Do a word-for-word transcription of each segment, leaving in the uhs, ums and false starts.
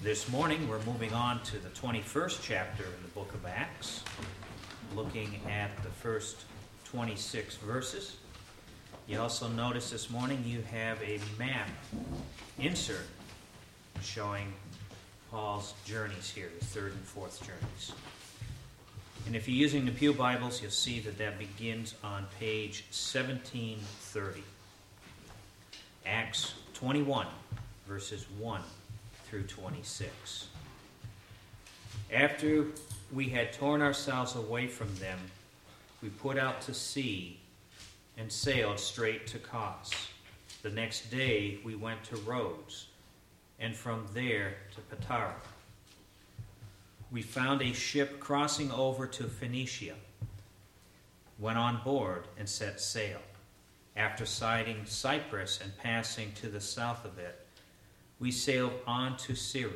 This morning we're moving on to the twenty-first chapter in the book of Acts, looking at the first twenty-six verses. You also notice this morning you have a map insert showing Paul's journeys here, the third and fourth journeys. And if you're using the Pew Bibles, you'll see that that begins on page seventeen thirty. Acts twenty-one, verses one through twenty-six. After we had torn ourselves away from them, we put out to sea and sailed straight to Kos. The next day we went to Rhodes, and from there to Patara. We found a ship crossing over to Phoenicia, went on board and set sail. After sighting Cyprus and passing to the south of it, we sailed on to Syria.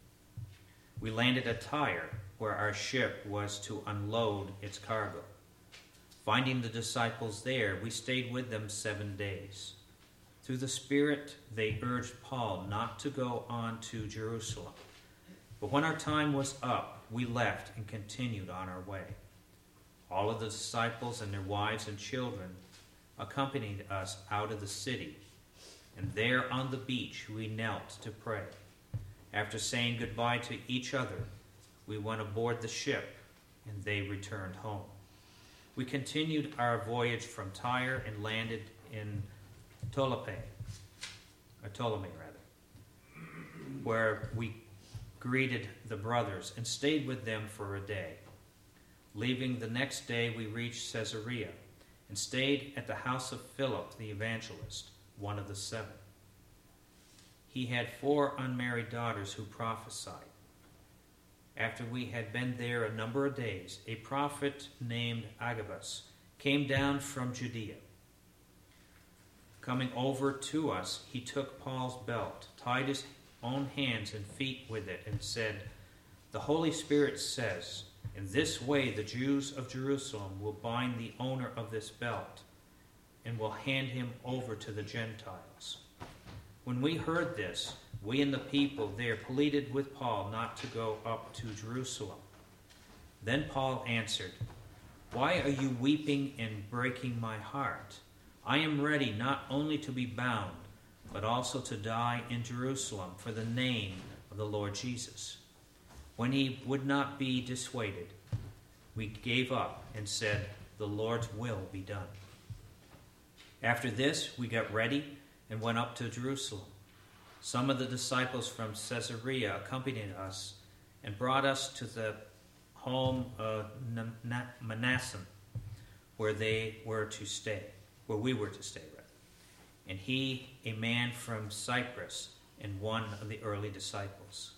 We landed at Tyre, where our ship was to unload its cargo. Finding the disciples there, we stayed with them seven days. Through the Spirit, they urged Paul not to go on to Jerusalem. But when our time was up, we left and continued on our way. All of the disciples and their wives and children accompanied us out of the city, and there on the beach we knelt to pray. After saying goodbye to each other, we went aboard the ship, and they returned home. We continued our voyage from Tyre and landed in Ptolemy, or Ptolemy rather, where we greeted the brothers and stayed with them for a day. Leaving the next day, we reached Caesarea and stayed at the house of Philip the evangelist, one of the seven. He had four unmarried daughters who prophesied. After we had been there a number of days, a prophet named Agabus came down from Judea. Coming over to us, he took Paul's belt, tied his own hands and feet with it, and said, "The Holy Spirit says, in this way the Jews of Jerusalem will bind the owner of this belt and will hand him over to the Gentiles." When we heard this, we and the people there pleaded with Paul not to go up to Jerusalem. Then Paul answered, "Why are you weeping and breaking my heart? I am ready not only to be bound, but also to die in Jerusalem for the name of the Lord Jesus." When he would not be dissuaded, we gave up and said, "The Lord's will be done." After this, we got ready and went up to Jerusalem. Some of the disciples from Caesarea accompanied us and brought us to the home of Manasseh, where they were to stay, where we were to stay, rather. And he, a man from Cyprus, and one of the early disciples.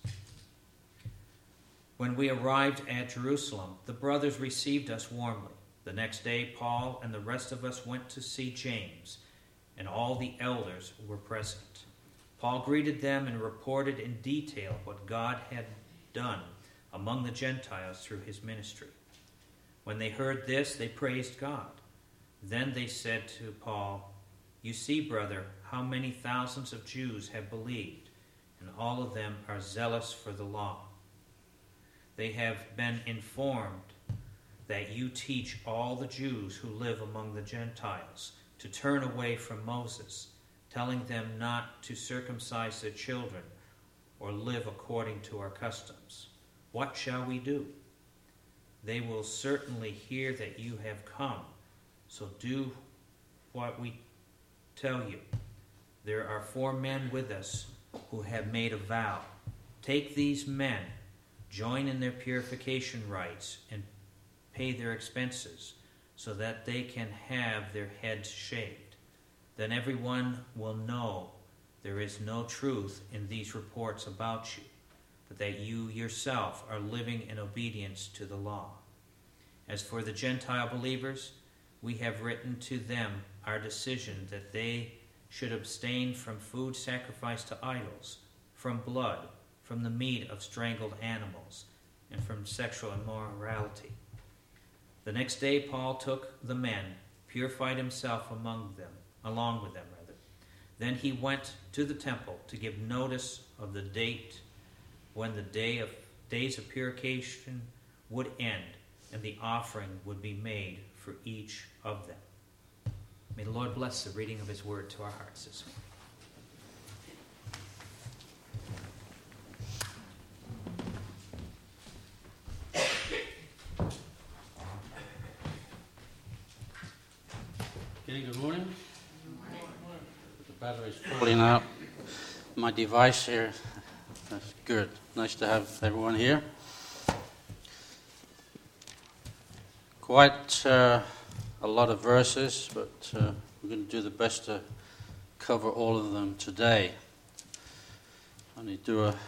When we arrived at Jerusalem, the brothers received us warmly. The next day, Paul and the rest of us went to see James, and all the elders were present. Paul greeted them and reported in detail what God had done among the Gentiles through his ministry. When they heard this, they praised God. Then they said to Paul, "You see, brother, how many thousands of Jews have believed, and all of them are zealous for the law. They have been informed that you teach all the Jews who live among the Gentiles to turn away from Moses, telling them not to circumcise their children or live according to our customs. What shall we do? They will certainly hear that you have come, so do what we tell you. There are four men with us who have made a vow. Take these men, join in their purification rites, and pay their expenses, so that they can have their heads shaved. Then everyone will know there is no truth in these reports about you, but that you yourself are living in obedience to the law. As for the Gentile believers, we have written to them our decision that they should abstain from food sacrificed to idols, from blood, from the meat of strangled animals, and from sexual immorality." The next day Paul took the men, purified himself among them, along with them rather. Then he went to the temple to give notice of the date when the day of days of purification would end, and the offering would be made for each of them. May the Lord bless the reading of his word to our hearts this morning. Okay, good morning. Good morning. The battery's falling out. My device here. That's good. Nice to have everyone here. Quite uh, a lot of verses, but uh, we're going to do the best to cover all of them today. Only do a,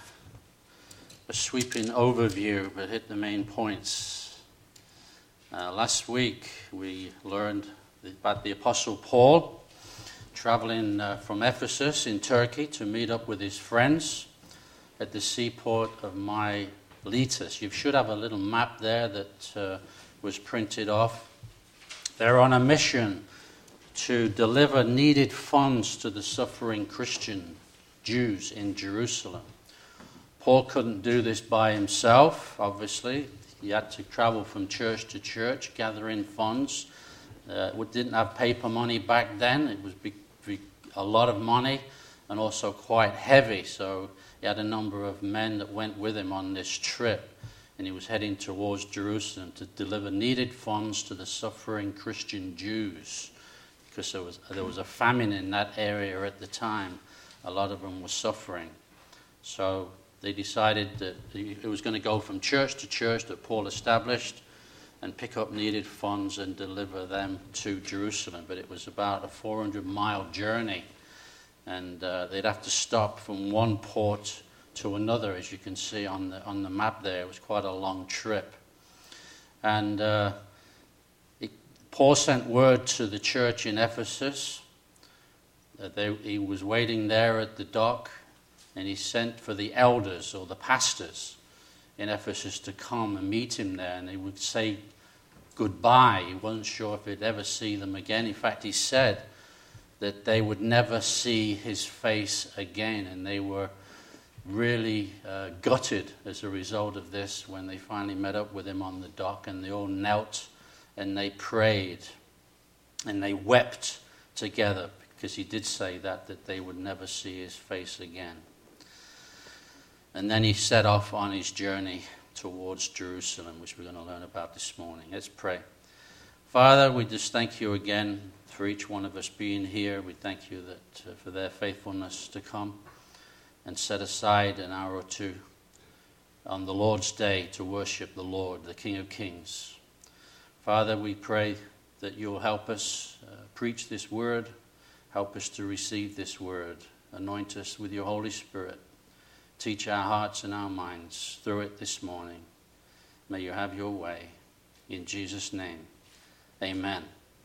a sweeping overview, but hit the main points. Uh, last week we learned about the Apostle Paul traveling uh, from Ephesus in Turkey to meet up with his friends at the seaport of Miletus. You should have a little map there that uh, was printed off. They're on a mission to deliver needed funds to the suffering Christian Jews in Jerusalem. Paul couldn't do this by himself, obviously. He had to travel from church to church, gathering funds. Uh, we didn't have paper money back then. It was big, big, a lot of money and also quite heavy. So he had a number of men that went with him on this trip. And he was heading towards Jerusalem to deliver needed funds to the suffering Christian Jews. Because there was, there was a famine in that area at the time. A lot of them were suffering. So they decided that it was going to go from church to church that Paul established and pick up needed funds and deliver them to Jerusalem. But it was about a four hundred mile journey, and uh, they'd have to stop from one port to another, as you can see on the on the map there. It was quite a long trip. And uh, it, Paul sent word to the church in Ephesus that they, he was waiting there at the dock, and he sent for the elders or the pastors in Ephesus to come and meet him there, and they would say goodbye. He wasn't sure if he'd ever see them again. In fact, he said that they would never see his face again, and they were really uh, gutted as a result of this when they finally met up with him on the dock, and they all knelt and they prayed and they wept together, because he did say that, that they would never see his face again. And then he set off on his journey towards Jerusalem, which we're going to learn about this morning. Let's pray. Father, we just thank you again for each one of us being here. We thank you that uh, for their faithfulness to come and set aside an hour or two on the Lord's day to worship the Lord, the King of Kings. Father, we pray that you'll help us uh, preach this word, help us to receive this word, anoint us with your Holy Spirit. Teach our hearts and our minds through it this morning. May you have your way. In Jesus' name, amen.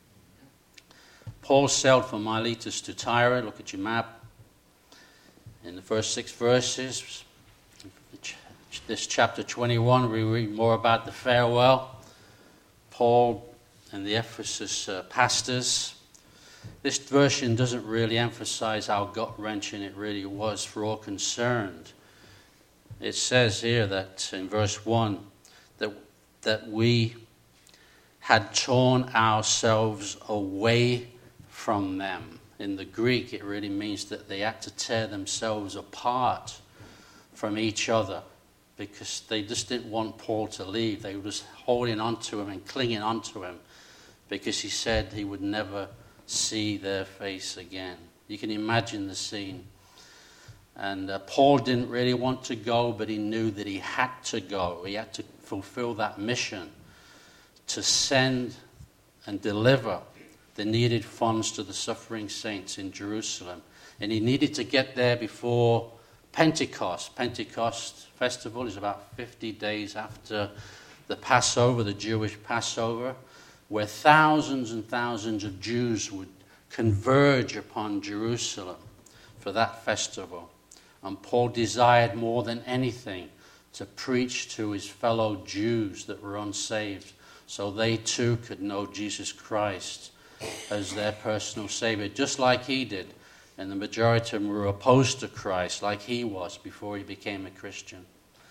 Paul sailed from Miletus to Tyre. Look at your map. In the first six verses, this chapter twenty-one, we read more about the farewell. Paul and the Ephesus uh, pastors. This version doesn't really emphasize how gut-wrenching it really was for all concerned. It says here that in verse one that that we had torn ourselves away from them. In the Greek, it really means that they had to tear themselves apart from each other, because they just didn't want Paul to leave. They were just holding on to him and clinging on to him, because he said he would never see their face again. You can imagine the scene. And uh, Paul didn't really want to go, but he knew that he had to go. He had to fulfill that mission to send and deliver the needed funds to the suffering saints in Jerusalem. And he needed to get there before Pentecost. Pentecost festival is about fifty days after the Passover, the Jewish Passover, where thousands and thousands of Jews would converge upon Jerusalem for that festival. And Paul desired more than anything to preach to his fellow Jews that were unsaved, so they too could know Jesus Christ as their personal Savior, just like he did. And the majority of them were opposed to Christ, like he was before he became a Christian.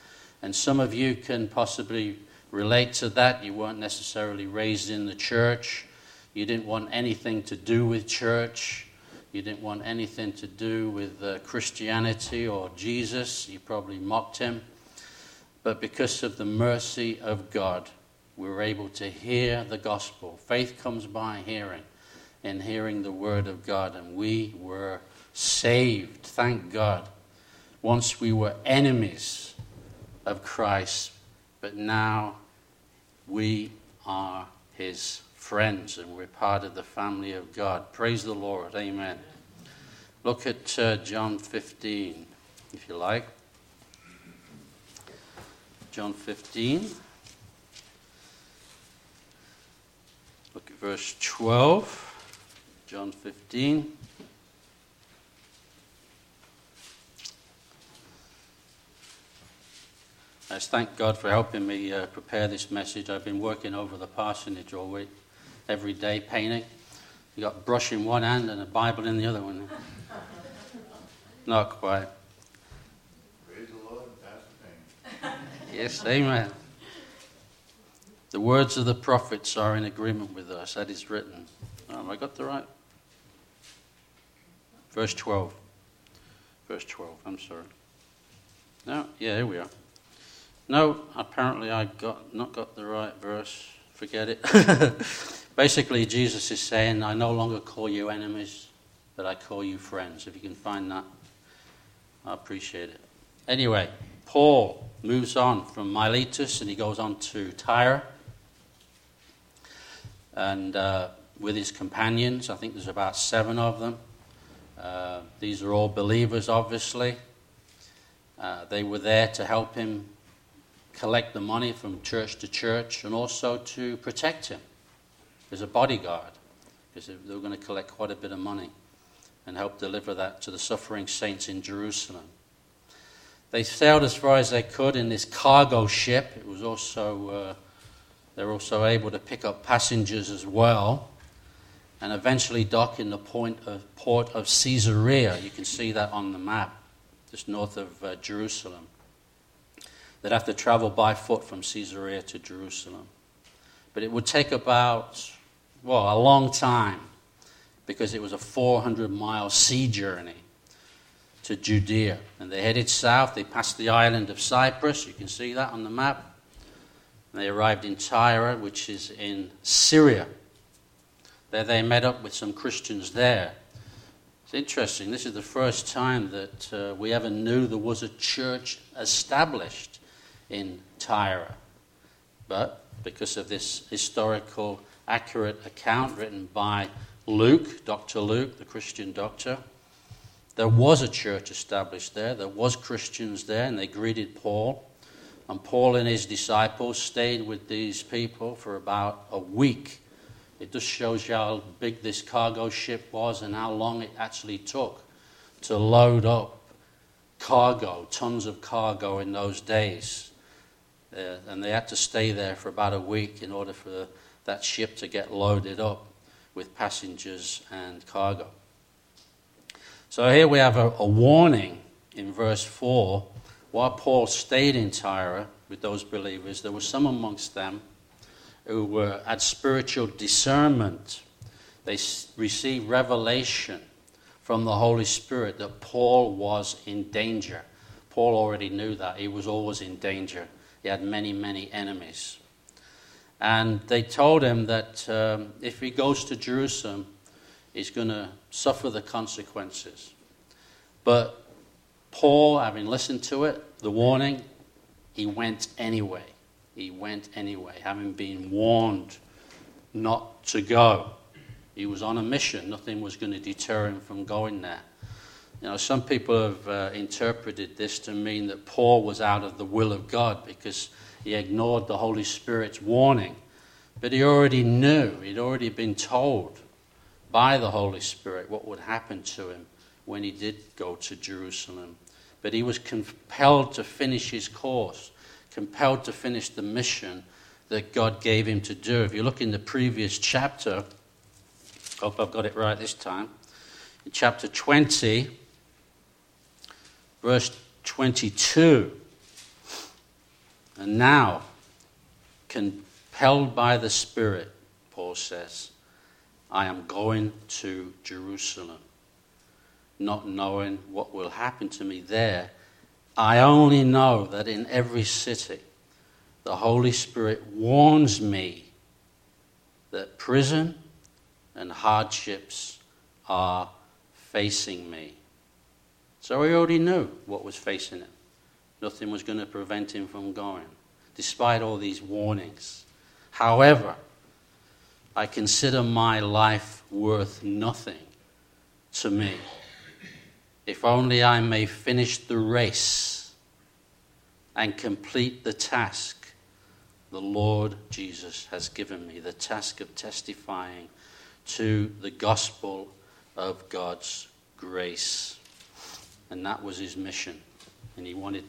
And some of you can possibly relate to that. You weren't necessarily raised in the church. You didn't want anything to do with church. You didn't want anything to do with uh, Christianity or Jesus. You probably mocked him. But because of the mercy of God, we were able to hear the gospel. Faith comes by hearing, and hearing the word of God. And we were saved, thank God. Once we were enemies of Christ, but now we are his friends, and we're part of the family of God. Praise the Lord. Amen. Look at uh, John fifteen, if you like. John fifteen. Look at verse twelve. John fifteen. I just thank God for helping me uh, prepare this message. I've been working over the parsonage all week, every day painting. You got a brush in one hand and a Bible in the other one. Not quite. Praise the Lord and pass the pain. Yes, amen. The words of the prophets are in agreement with us. That is written. Oh, have I got the right? Verse twelve. Verse twelve, I'm sorry. No, yeah, here we are. No, apparently I got not got the right verse. Forget it. Basically, Jesus is saying, I no longer call you enemies, but I call you friends. If you can find that, I appreciate it. Anyway, Paul moves on from Miletus and he goes on to Tyre. And uh, with his companions, I think there's about seven of them. Uh, these are all believers, obviously. Uh, they were there to help him collect the money from church to church and also to protect him as a bodyguard, because they were going to collect quite a bit of money and help deliver that to the suffering saints in Jerusalem. They sailed as far as they could in this cargo ship. It was also uh, they were also able to pick up passengers as well, and eventually dock in the point of, port of Caesarea. You can see that on the map, just north of uh, Jerusalem. They'd have to travel by foot from Caesarea to Jerusalem. But it would take about, well, a long time, because it was a four hundred mile sea journey to Judea. And they headed south. They passed the island of Cyprus. You can see that on the map. And they arrived in Tyre, which is in Syria. There they met up with some Christians there. It's interesting. This is the first time that uh, we ever knew there was a church established in Tyre. But because of this historical accurate account written by Luke, Doctor Luke, the Christian doctor, there was a church established there. There was Christians there, and they greeted Paul. And Paul and his disciples stayed with these people for about a week. It just shows you how big this cargo ship was and how long it actually took to load up cargo, tons of cargo in those days. Uh, and they had to stay there for about a week in order for the, that ship to get loaded up with passengers and cargo. So here we have a, a warning in verse four. While Paul stayed in Tyre with those believers, there were some amongst them who were, had spiritual discernment. They s- received revelation from the Holy Spirit that Paul was in danger. Paul already knew that. He was always in danger. He had many, many enemies. And they told him that um, if he goes to Jerusalem, he's going to suffer the consequences. But Paul, having listened to it, the warning, he went anyway. He went anyway, having been warned not to go. He was on a mission. Nothing was going to deter him from going there. You know, some people have uh, interpreted this to mean that Paul was out of the will of God because he ignored the Holy Spirit's warning. But he already knew, he'd already been told by the Holy Spirit what would happen to him when he did go to Jerusalem. But he was compelled to finish his course, compelled to finish the mission that God gave him to do. If you look in the previous chapter, hope I've got it right this time, in chapter twenty, verse twenty-two, And now, compelled by the Spirit, Paul says, I am going to Jerusalem, not knowing what will happen to me there. I only know that in every city, the Holy Spirit warns me that prison and hardships are facing me. So he already knew what was facing him. Nothing was going to prevent him from going, despite all these warnings. However, I consider my life worth nothing to me, if only I may finish the race and complete the task the Lord Jesus has given me, the task of testifying to the gospel of God's grace. And that was his mission. And he wanted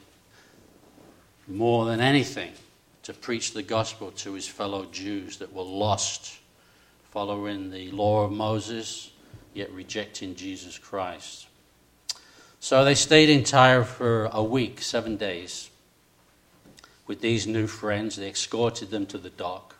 more than anything to preach the gospel to his fellow Jews that were lost, following the law of Moses, yet rejecting Jesus Christ. So they stayed in Tyre for a week, seven days, with these new friends. They escorted them to the dock.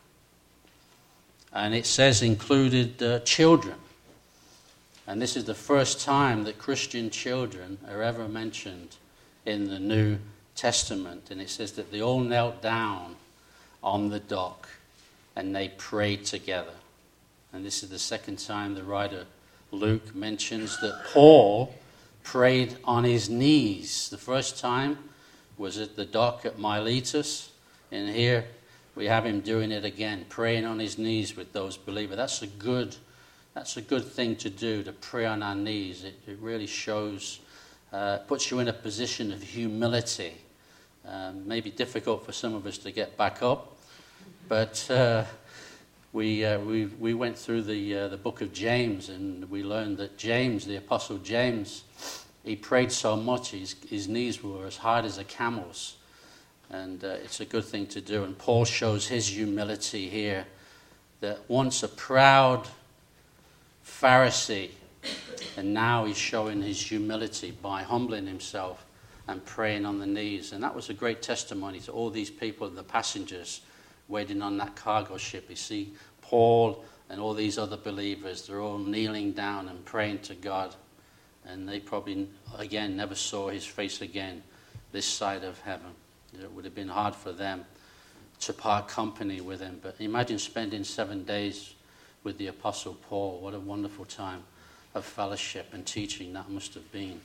And it says included uh, children. And this is the first time that Christian children are ever mentioned in the New Testament. And it says that they all knelt down on the dock and they prayed together. And this is the second time the writer Luke mentions that Paul prayed on his knees. The first time was at the dock at Miletus, and here we have him doing it again, praying on his knees with those believers. That's a good, that's a good thing to do, to pray on our knees. It, it really shows, uh, puts you in a position of humility. Um, maybe difficult for some of us to get back up, but uh, we uh, we we went through the uh, the book of James, and we learned that James, the apostle James, he prayed so much his his knees were as hard as a camel's, and uh, it's a good thing to do. And Paul shows his humility here, that once a proud Pharisee, and now he's showing his humility by humbling himself and praying on the knees. And that was a great testimony to all these people, the passengers waiting on that cargo ship. You see Paul and all these other believers, they're all kneeling down and praying to God. And they probably, again, never saw his face again this side of heaven. It would have been hard for them to part company with him. But imagine spending seven days with the Apostle Paul. What a wonderful time of fellowship and teaching that must have been.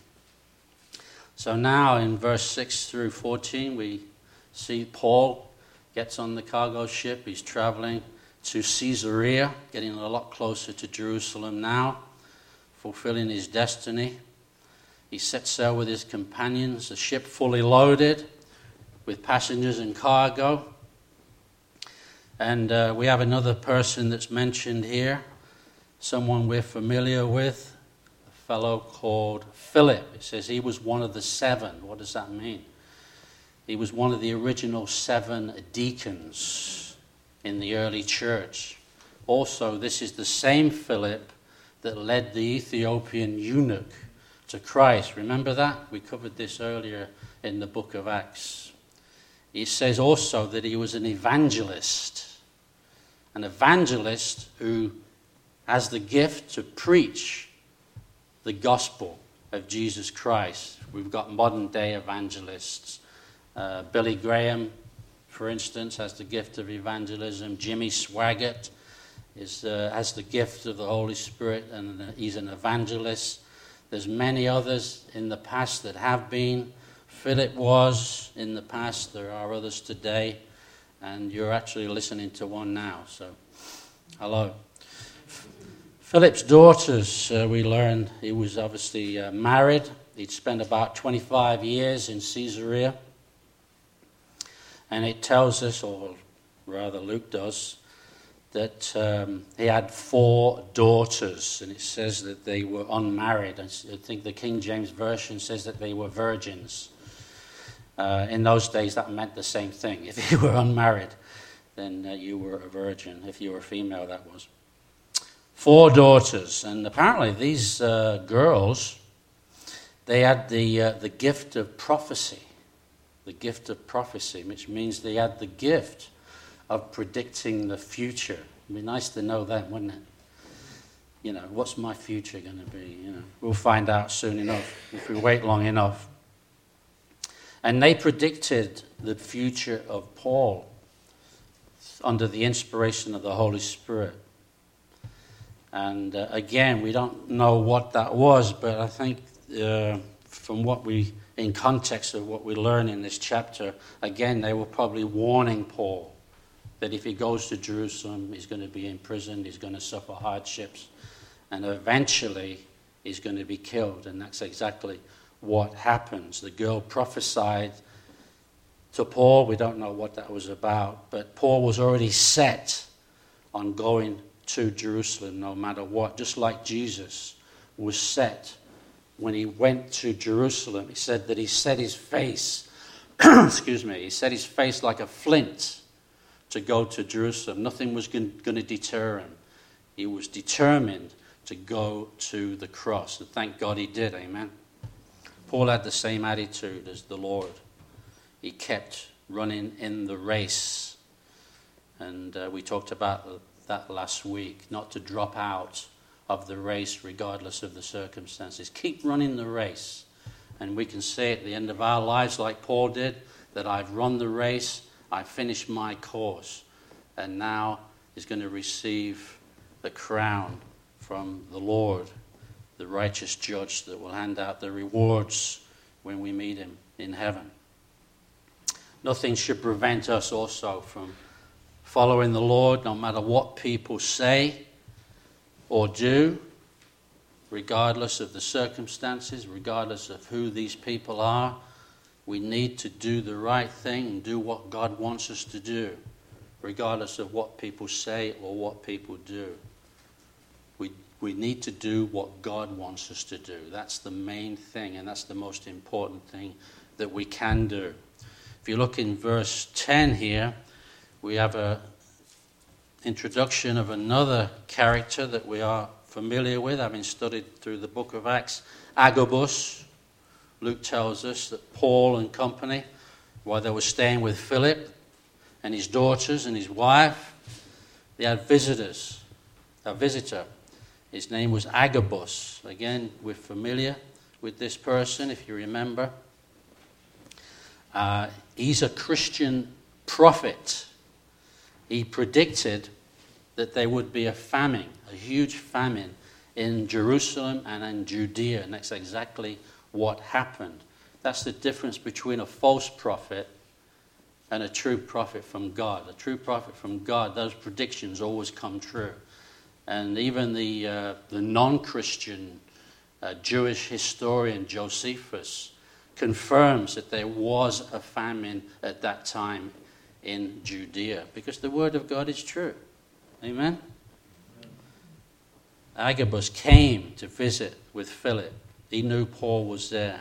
So now in verse six through fourteen, we see Paul gets on the cargo ship. He's traveling to Caesarea, getting a lot closer to Jerusalem now, fulfilling his destiny. He sets sail with his companions, the ship fully loaded with passengers and cargo. And uh, we have another person that's mentioned here, someone we're familiar with, a fellow called Philip. It says he was one of the seven. What does that mean? He was one of the original seven deacons in the early church. Also, this is the same Philip that led the Ethiopian eunuch to Christ. Remember that? We covered this earlier in the book of Acts. It says also that he was an evangelist. An evangelist who has the gift to preach the gospel of Jesus Christ. We've got modern day evangelists. Uh, Billy Graham, for instance, has the gift of evangelism. Jimmy Swaggart is, uh, has the gift of the Holy Spirit, and he's an evangelist. There's many others in the past that have been. Philip was in the past. There are others today. And you're actually listening to one now. So, hello. Philip's daughters, uh, we learned he was obviously uh, married. He'd spent about twenty-five years in Caesarea. And it tells us, or rather Luke does, that um, he had four daughters. And it says that they were unmarried. I think the King James Version says that they were virgins. Uh, in those days, that meant the same thing. If you were unmarried, then uh, you were a virgin. If you were a female, that was. Four daughters. And apparently these uh, girls, they had the uh, the gift of prophecy. the gift of prophecy, which means they had the gift of predicting the future. It'd be nice to know that, wouldn't it? You know, what's my future going to be? You know, we'll find out soon enough if we wait long enough. And they predicted the future of Paul under the inspiration of the Holy Spirit. And uh, again, we don't know what that was, but I think uh, from what we, in context of what we learn in this chapter, again, they were probably warning Paul that if he goes to Jerusalem, he's going to be imprisoned, he's going to suffer hardships, and eventually he's going to be killed. And that's exactly what happens. The girl prophesied to Paul. We don't know what that was about, but Paul was already set on going to Jerusalem no matter what, just like Jesus was set when he went to Jerusalem. He said that he set his face, excuse me, he set his face like a flint to go to Jerusalem. Nothing was going to deter him. He was determined to go to the cross, and thank God he did, amen. Paul had the same attitude as the Lord. He kept running in the race, and uh, we talked about that last week, not to drop out of the race regardless of the circumstances. Keep running the race, and we can say at the end of our lives, like Paul did, that I've run the race, I've finished my course, and now is going to receive the crown from the Lord, the righteous judge that will hand out the rewards when we meet him in heaven. Nothing should prevent us also from following the Lord, no matter what people say or do, regardless of the circumstances, regardless of who these people are. We need to do the right thing and do what God wants us to do, regardless of what people say or what people do. We, we need to do what God wants us to do. That's the main thing, and that's the most important thing that we can do. If you look in verse ten here, we have an introduction of another character that we are familiar with, having studied through the book of Acts, Agabus. Luke tells us that Paul and company, while they were staying with Philip and his daughters and his wife, they had visitors, a visitor. His name was Agabus. Again, we're familiar with this person, if you remember. Uh, he's a Christian prophet. He predicted that there would be a famine, a huge famine in Jerusalem and in Judea, and that's exactly what happened. That's the difference between a false prophet and a true prophet from God. A true prophet from God, those predictions always come true. And even the, uh, the non-Christian uh, Jewish historian Josephus confirms that there was a famine at that time in Judea, because the word of God is true. Amen? Agabus came to visit with Philip. He knew Paul was there.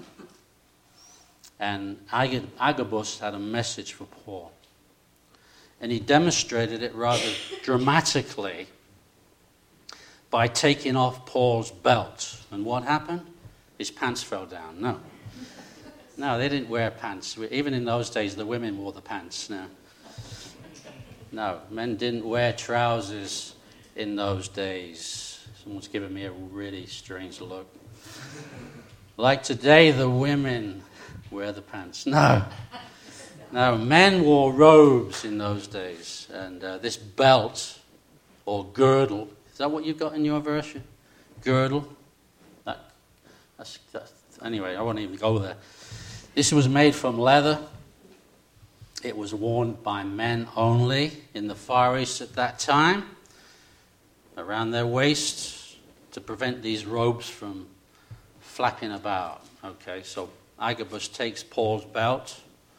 And Agabus had a message for Paul. And he demonstrated it rather dramatically by taking off Paul's belt. And what happened? His pants fell down. No. No, they didn't wear pants. Even in those days, the women wore the pants. No, no, men didn't wear trousers in those days. Someone's giving me a really strange look. Like today, the women wear the pants. No, no, men wore robes in those days. And uh, this belt or girdle, is that what you've got in your version? Girdle? That, that's, that's, anyway, I won't even go there. This was made from leather. It was worn by men only in the Far East at that time, around their waists, to prevent these robes from flapping about. Okay, so Agabus takes Paul's belt,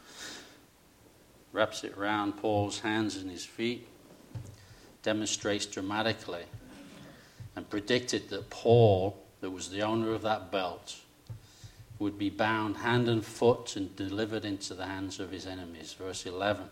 wraps it around Paul's hands and his feet, demonstrates dramatically, and predicted that Paul, that was the owner of that belt, would be bound hand and foot and delivered into the hands of his enemies. Verse eleven.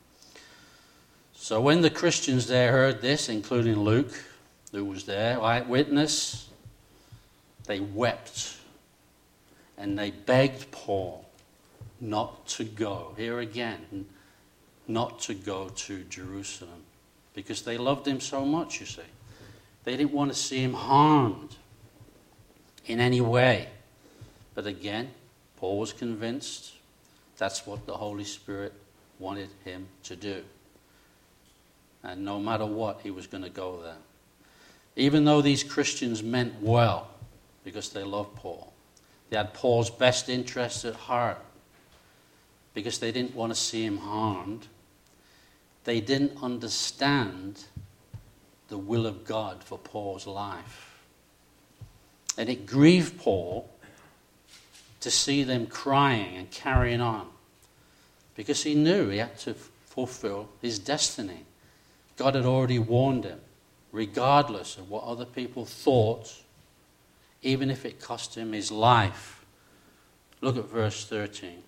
So when the Christians there heard this, including Luke, who was there, eyewitness, they wept and they begged Paul not to go. Here again, not to go to Jerusalem. Because they loved him so much, you see. They didn't want to see him harmed in any way. But again, Paul was convinced that's what the Holy Spirit wanted him to do. And no matter what, he was going to go there. Even though these Christians meant well, because they loved Paul. They had Paul's best interests at heart, because they didn't want to see him harmed. They didn't understand the will of God for Paul's life. And it grieved Paul to see them crying and carrying on, because he knew he had to fulfill his destiny. God had already warned him, regardless of what other people thought, even if it cost him his life. Look at verse thirteen.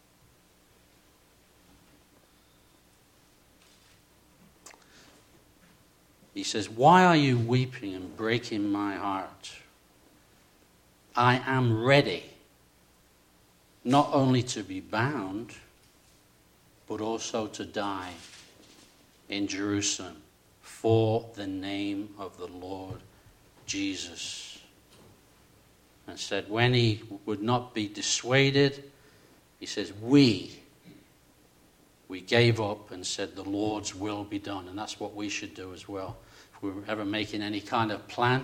He says, "Why are you weeping and breaking my heart? I am ready, not only to be bound, but also to die in Jerusalem for the name of the Lord Jesus." And said, when he would not be dissuaded, he says, we, we gave up and said, the Lord's will be done. And that's what we should do as well. If we're ever making any kind of plan,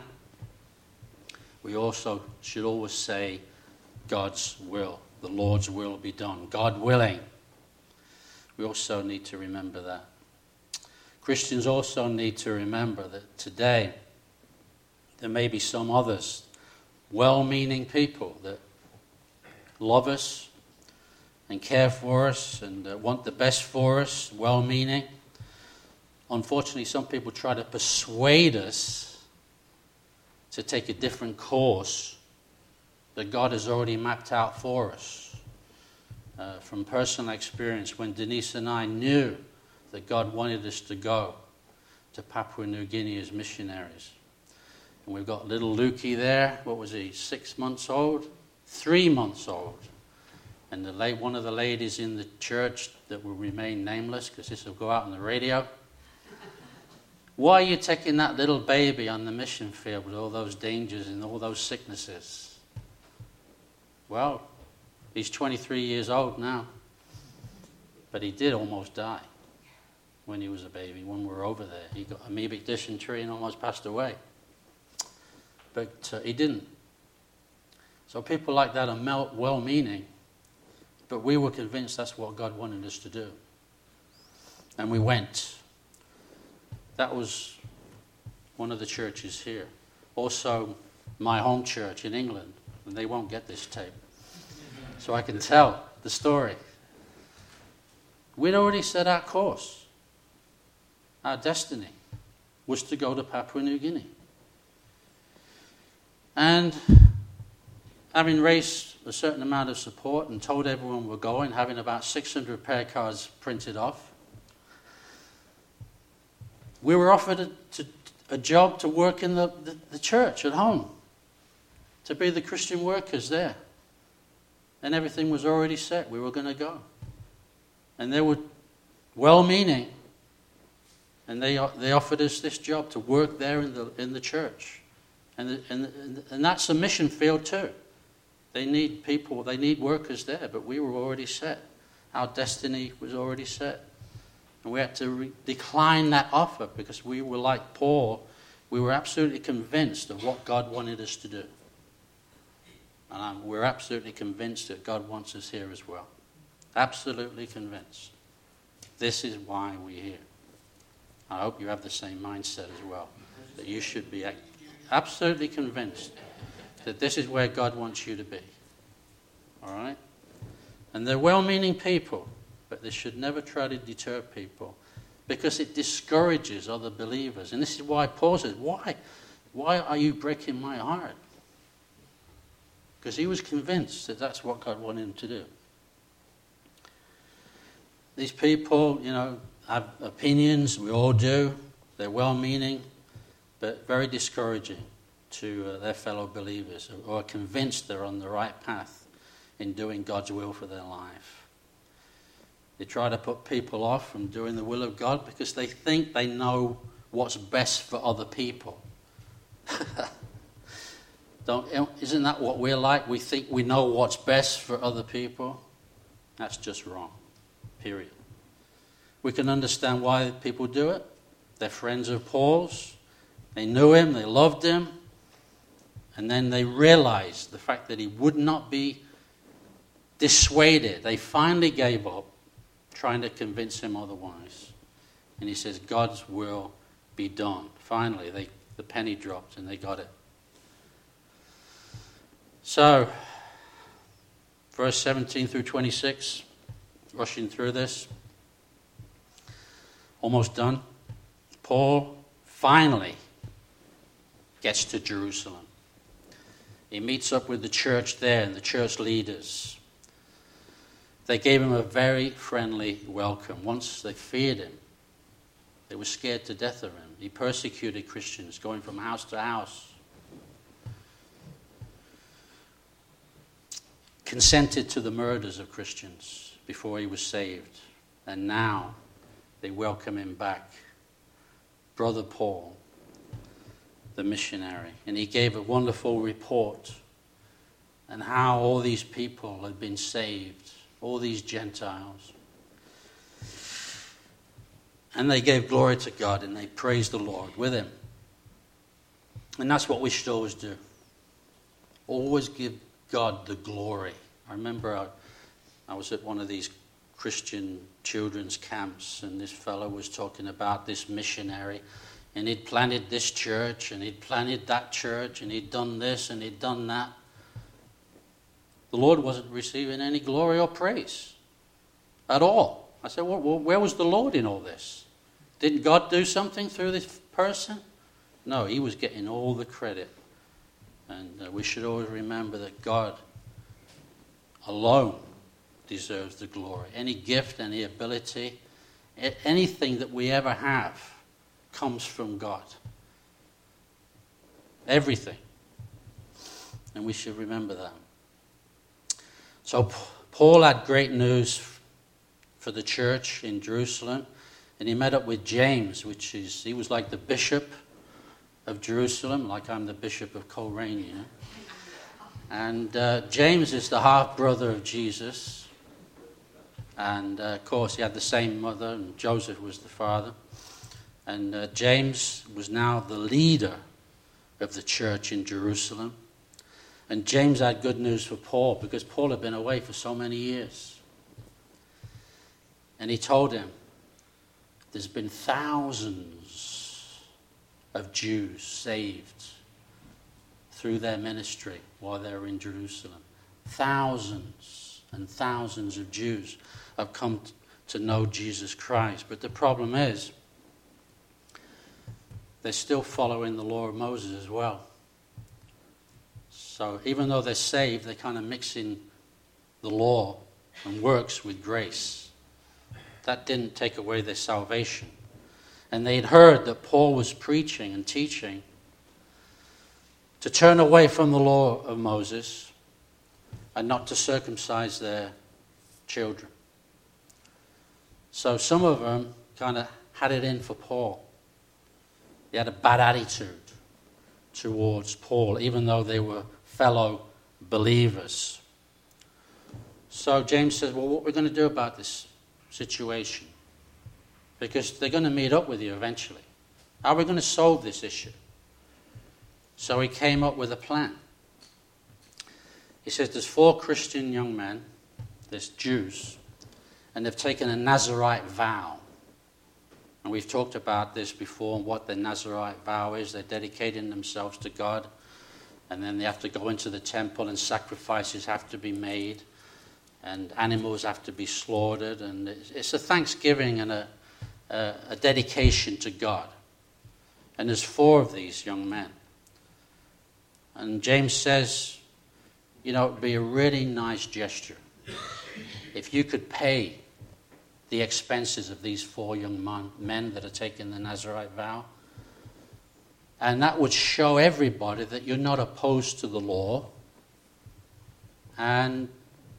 we also should always say, God's will, the Lord's will be done. God willing. We also need to remember that. Christians also need to remember that today there may be some others, well-meaning people that love us and care for us and uh, want the best for us, well-meaning. Unfortunately, some people try to persuade us to take a different course that God has already mapped out for us. Uh, from personal experience, when Denise and I knew that God wanted us to go to Papua New Guinea as missionaries. And we've got little Lukey there. What was he, six months old? Three months old. And the la- one of the ladies in the church that will remain nameless, because this will go out on the radio. Why are you taking that little baby on the mission field with all those dangers and all those sicknesses? Well, he's twenty-three years old now. But he did almost die when he was a baby, when we were over there. He got amoebic dysentery and almost passed away. But uh, he didn't. So people like that are well-meaning, but we were convinced that's what God wanted us to do. And we went. That was one of the churches here. Also, my home church in England, and they won't get this tape. So I can tell the story. We'd already set our course. Our destiny was to go to Papua New Guinea. And having raised a certain amount of support and told everyone we're going, having about six hundred prayer cards printed off, we were offered a, to, a job to work in the, the, the church at home, to be the Christian workers there. And everything was already set. We were going to go. And they were well-meaning. And they they offered us this job to work there in the in the church. And, the, and, and that's a mission field too. They need people, they need workers there, but we were already set. Our destiny was already set. And we had to re- decline that offer because we were like Paul. We were absolutely convinced of what God wanted us to do. And I'm, we're absolutely convinced that God wants us here as well. Absolutely convinced. This is why we're here. I hope you have the same mindset as well. That you should be absolutely convinced that this is where God wants you to be. All right? And they're well-meaning people, but they should never try to deter people because it discourages other believers. And this is why Paul says, why? Why are you breaking my heart? Because he was convinced that that's what God wanted him to do. These people, you know, have opinions, we all do. They're well-meaning, but very discouraging to uh, their fellow believers who are convinced they're on the right path in doing God's will for their life. They try to put people off from doing the will of God because they think they know what's best for other people. Don't, isn't that what we're like? We think we know what's best for other people. That's just wrong, period. We can understand why people do it. They're friends of Paul's. They knew him, they loved him. And then they realized the fact that he would not be dissuaded. They finally gave up trying to convince him otherwise. And he says, God's will be done. Finally, they, the penny dropped and they got it. So, verse seventeen through twenty-six, rushing through this. Almost done. Paul finally gets to Jerusalem. He meets up with the church there and the church leaders. They gave him a very friendly welcome. Once they feared him, they were scared to death of him. He persecuted Christians, going from house to house. Consented to the murders of Christians before he was saved. And now they welcome him back. Brother Paul, the missionary. And he gave a wonderful report on how all these people had been saved, all these Gentiles. And they gave glory to God and they praised the Lord with him. And that's what we should always do. Always give God the glory. I remember I, I was at one of these Christian children's camps and this fellow was talking about this missionary and he'd planted this church and he'd planted that church and he'd done this and he'd done that. The Lord wasn't receiving any glory or praise at all. I said, well, where was the Lord in all this? Didn't God do something through this person? No, he was getting all the credit. And uh, we should always remember that God alone deserves the glory. Any gift, any ability, anything that we ever have comes from God. Everything. And we should remember that. So Paul had great news for the church in Jerusalem. And he met up with James, which is, he was like the bishop of Jerusalem, like I'm the bishop of Coleraine, you know. And uh, James is the half-brother of Jesus. And, uh, of course, he had the same mother, and Joseph was the father. And uh, James was now the leader of the church in Jerusalem. And James had good news for Paul, because Paul had been away for so many years. And he told him, there's been thousands of Jews saved through their ministry while they were in Jerusalem. Thousands and thousands of Jews have come to know Jesus Christ. But the problem is, they're still following the law of Moses as well. So even though they're saved, they're kind of mixing the law and works with grace. That didn't take away their salvation. And they'd heard that Paul was preaching and teaching to turn away from the law of Moses and not to circumcise their children. So some of them kind of had it in for Paul. They had a bad attitude towards Paul, even though they were fellow believers. So James says, well, what are we going to do about this situation? Because they're going to meet up with you eventually. How are we going to solve this issue? So he came up with a plan. He says there's four Christian young men, there's Jews, and they've taken a Nazirite vow. And we've talked about this before, what the Nazirite vow is. They're dedicating themselves to God, and then they have to go into the temple and sacrifices have to be made. And animals have to be slaughtered, and it's a thanksgiving and a, a, a dedication to God. And there's four of these young men. And James says, you know, it would be a really nice gesture if you could pay the expenses of these four young man, men that are taking the Nazirite vow. And that would show everybody that you're not opposed to the law, and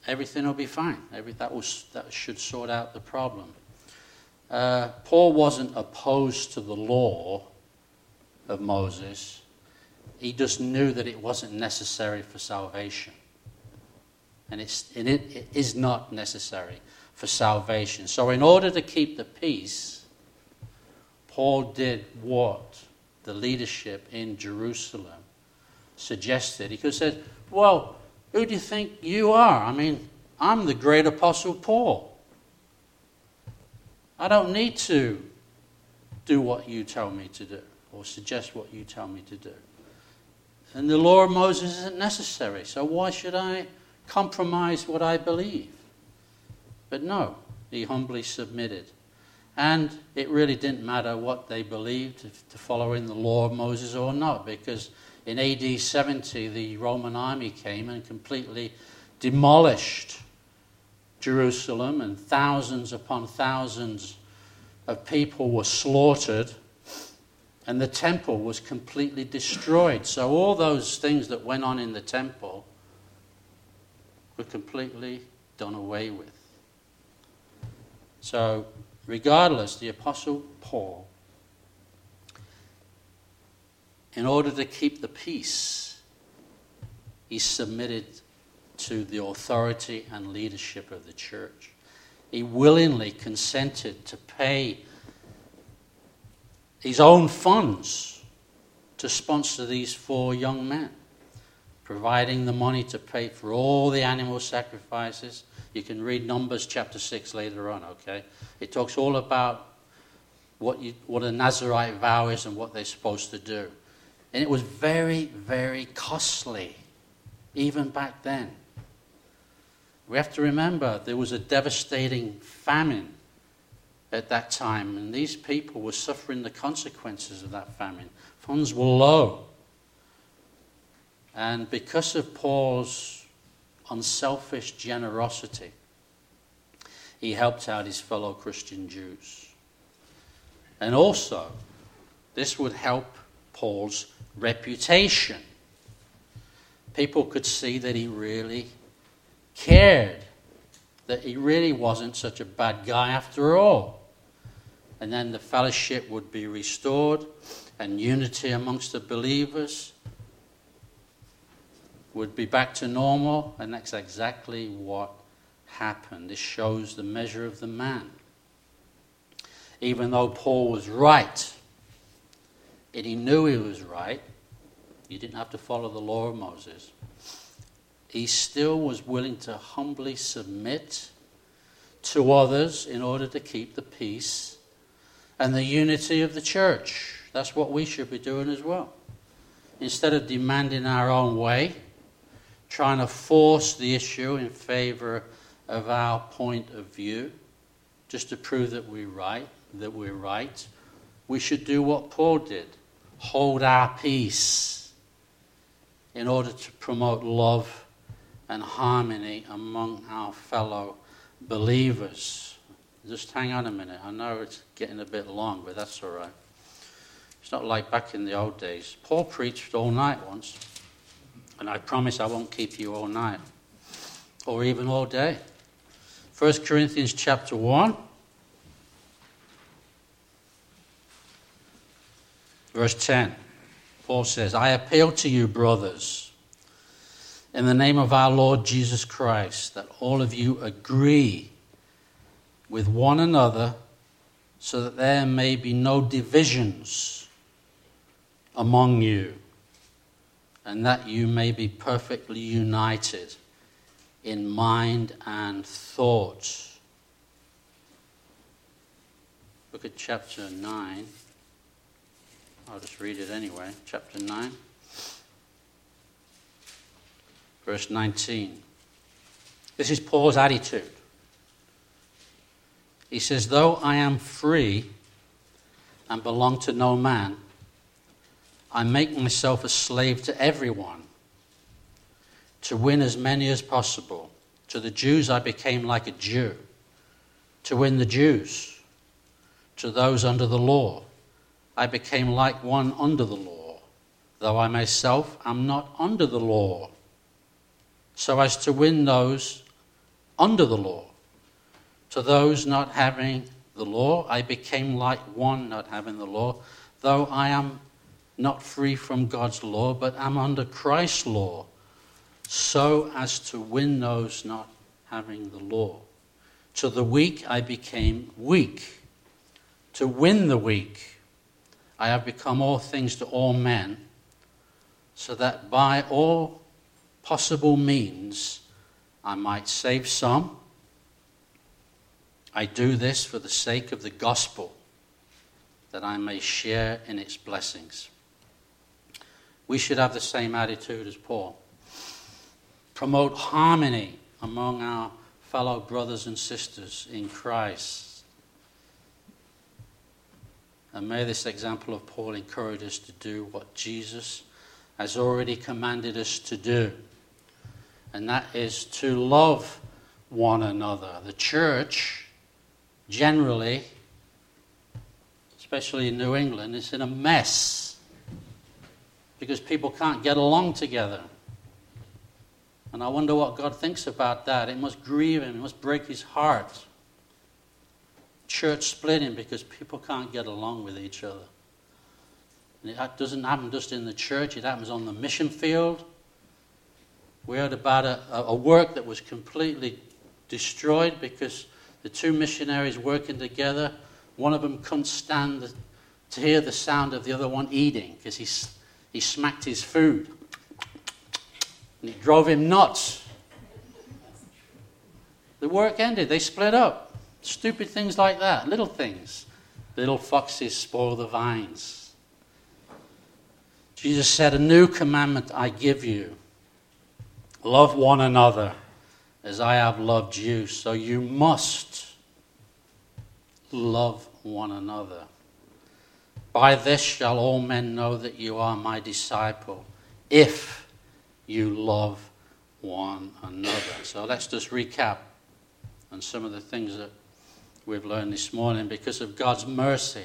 everything will be fine. Every, that, will, that should sort out the problem. Uh, Paul wasn't opposed to the law of Moses. He just knew that it wasn't necessary for salvation. And, it's, and it, it is not necessary for salvation. So in order to keep the peace, Paul did what the leadership in Jerusalem suggested. He could have said, well, who do you think you are? I mean, I'm the great apostle Paul. I don't need to do what you tell me to do or suggest what you tell me to do. And the law of Moses isn't necessary, so why should I compromise what I believe? But no, he humbly submitted. And it really didn't matter what they believed, if to follow in the law of Moses or not, because in A D seventy, the Roman army came and completely demolished Jerusalem, and thousands upon thousands of people were slaughtered, and the temple was completely destroyed. So all those things that went on in the temple were completely done away with. So regardless, the Apostle Paul, in order to keep the peace, he submitted to the authority and leadership of the church. He willingly consented to pay his own funds to sponsor these four young men, providing the money to pay for all the animal sacrifices. You can read Numbers chapter six later on, okay? It talks all about what you, what a Nazirite vow is and what they're supposed to do. And it was very, very costly, even back then. We have to remember there was a devastating famine at that time, and these people were suffering the consequences of that famine. Funds were low. And because of Paul's unselfish generosity, he helped out his fellow Christian Jews. And also, this would help Paul's reputation. People could see that he really cared, that he really wasn't such a bad guy after all. And then the fellowship would be restored, and unity amongst the believers would be back to normal, and that's exactly what happened. This shows the measure of the man. Even though Paul was right, and he knew he was right, he didn't have to follow the law of Moses, he still was willing to humbly submit to others in order to keep the peace and the unity of the church. That's what we should be doing as well. Instead of demanding our own way, trying to force the issue in favor of our point of view, just to prove that we're right, that we're right, we should do what Paul did. Hold our peace in order to promote love and harmony among our fellow believers. Just hang on a minute. I know it's getting a bit long, but that's all right. It's not like back in the old days. Paul preached all night once, and I promise I won't keep you all night, or even all day. First Corinthians chapter one, verse ten. Paul says, I appeal to you, brothers, in the name of our Lord Jesus Christ, that all of you agree with one another, so that there may be no divisions among you, and that you may be perfectly united in mind and thought. Look at chapter nine. I'll just read it anyway. Chapter nine, verse nineteen. This is Paul's attitude. He says, though I am free and belong to no man, I make myself a slave to everyone to win as many as possible. To the Jews I became like a Jew to win the Jews. To those under the law I became like one under the law, though I myself am not under the law, so as to win those under the law. To those not having the law, I became like one not having the law, though I am not free from God's law, but am under Christ's law, so as to win those not having the law. To the weak I became weak, to win the weak. I have become all things to all men, so that by all possible means I might save some. I do this for the sake of the gospel, that I may share in its blessings. We should have the same attitude as Paul. Promote harmony among our fellow brothers and sisters in Christ. And may this example of Paul encourage us to do what Jesus has already commanded us to do. And that is to love one another. The church, generally, especially in New England, is in a mess because people can't get along together. And I wonder what God thinks about that. It must grieve him. It must break his heart. Church splitting because people can't get along with each other. And it doesn't happen just in the church. It happens on the mission field. We heard about a, a work that was completely destroyed because the two missionaries working together, one of them couldn't stand the, to hear the sound of the other one eating because he, he smacked his food. And it drove him nuts. The work ended. They split up. Stupid things like that. Little things. Little foxes spoil the vines. Jesus said, a new commandment I give you. Love one another as I have loved you. So you must love one another. By this shall all men know that you are my disciple, if you love one another. So let's just recap on some of the things that we've learned this morning. Because of God's mercy,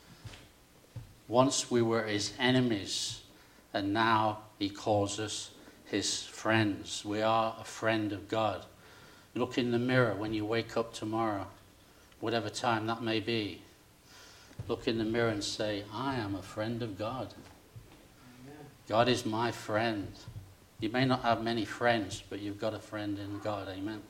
once we were his enemies, and now he calls us his friends. We are a friend of God. Look in the mirror when you wake up tomorrow, whatever time that may be. Look in the mirror and say, I am a friend of God. Amen. God is my friend. You may not have many friends, but you've got a friend in God. Amen.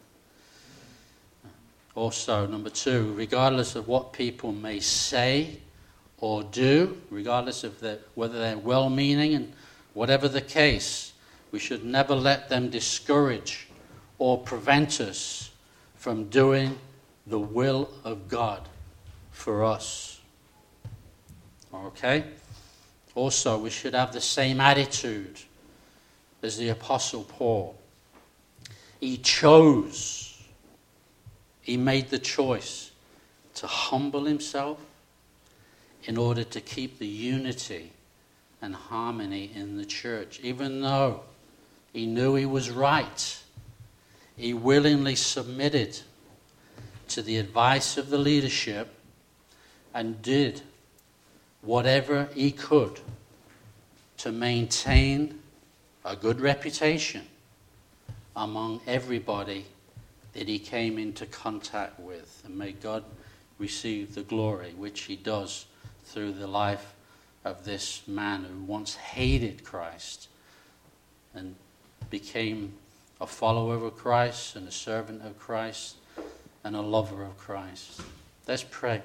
Also, number two, regardless of what people may say or do, regardless of the, whether they're well-meaning and whatever the case, we should never let them discourage or prevent us from doing the will of God for us. Okay? Also, we should have the same attitude as the Apostle Paul. He chose, he made the choice to humble himself in order to keep the unity and harmony in the church. Even though he knew he was right, he willingly submitted to the advice of the leadership and did whatever he could to maintain a good reputation among everybody that he came into contact with. And may God receive the glory, which he does through the life of this man who once hated Christ and became a follower of Christ and a servant of Christ and a lover of Christ. Let's pray.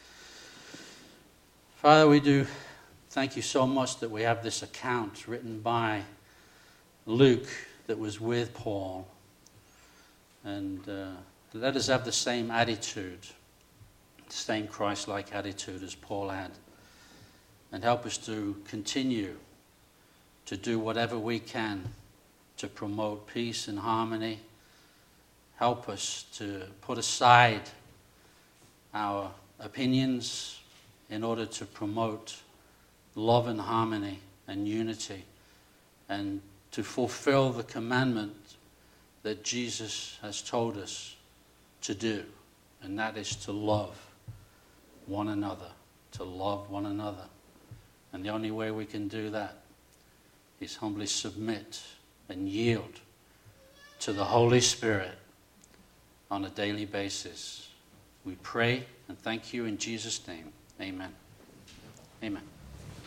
Father, we do thank you so much that we have this account written by Luke that was with Paul. And uh, let us have the same attitude, the same Christ-like attitude as Paul had. And help us to continue to do whatever we can to promote peace and harmony. Help us to put aside our opinions in order to promote love and harmony and unity, and to fulfill the commandment that Jesus has told us to do, and that is to love one another, to love one another. And the only way we can do that is humbly submit and yield to the Holy Spirit on a daily basis. We pray and thank you in Jesus' name. Amen. Amen.